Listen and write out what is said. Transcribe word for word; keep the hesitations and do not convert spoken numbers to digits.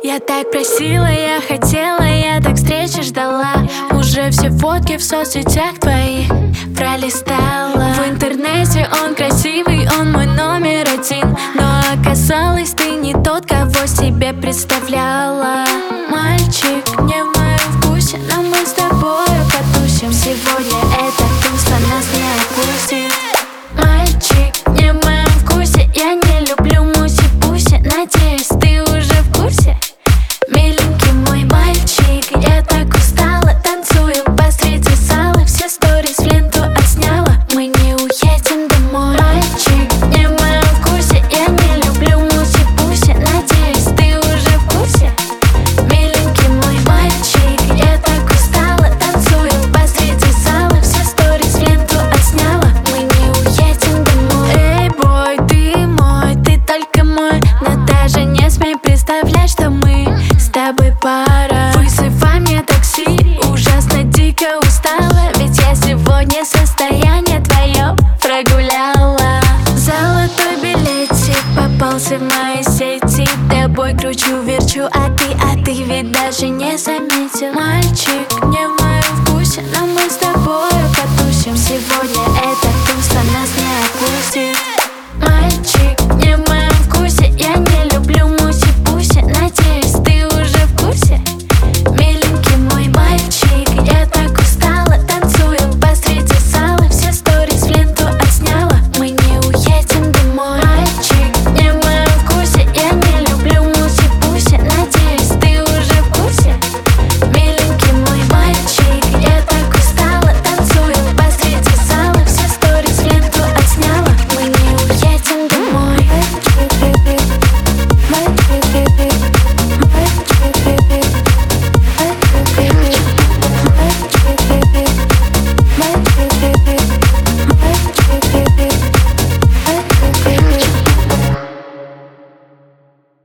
Я так просила, я хотела, я так встречи ждала. Уже все фотки в соцсетях твоих пролистала. В интернете он красивый, он мой номер один. Но оказалось, ты не тот, кого себе представляла. Мальчик не в моем вкусе, но мы с тобой потусим. Сегодня это туз, а нас не отпустит. Мальчик не в моем вкусе, я не люблю муси-пуси. Надеюсь, ты уже в курсе. Миленький мой мальчик, я так устала. Танцую посреди зала, все сторис в ленту отсняла. Мы не уедем домой. Мальчик не в моем вкусе, я не люблю муси-пуси. Надеюсь, ты уже в курсе. Миленький мой мальчик, я так устала. Танцую посреди зала, все сторис в ленту отсняла. Мы не уедем домой. Эй, бой, ты мой, ты только мой. Но даже не смей представлять, что мы с тобой пара. Вызывай мне такси, ужасно дико устала. Ведь я сегодня состояние твое прогуляла. Золотой билетик попался в мои сети. Тобой кручу, верчу, а ты, а ты ведь даже не заметил. Мальчик не в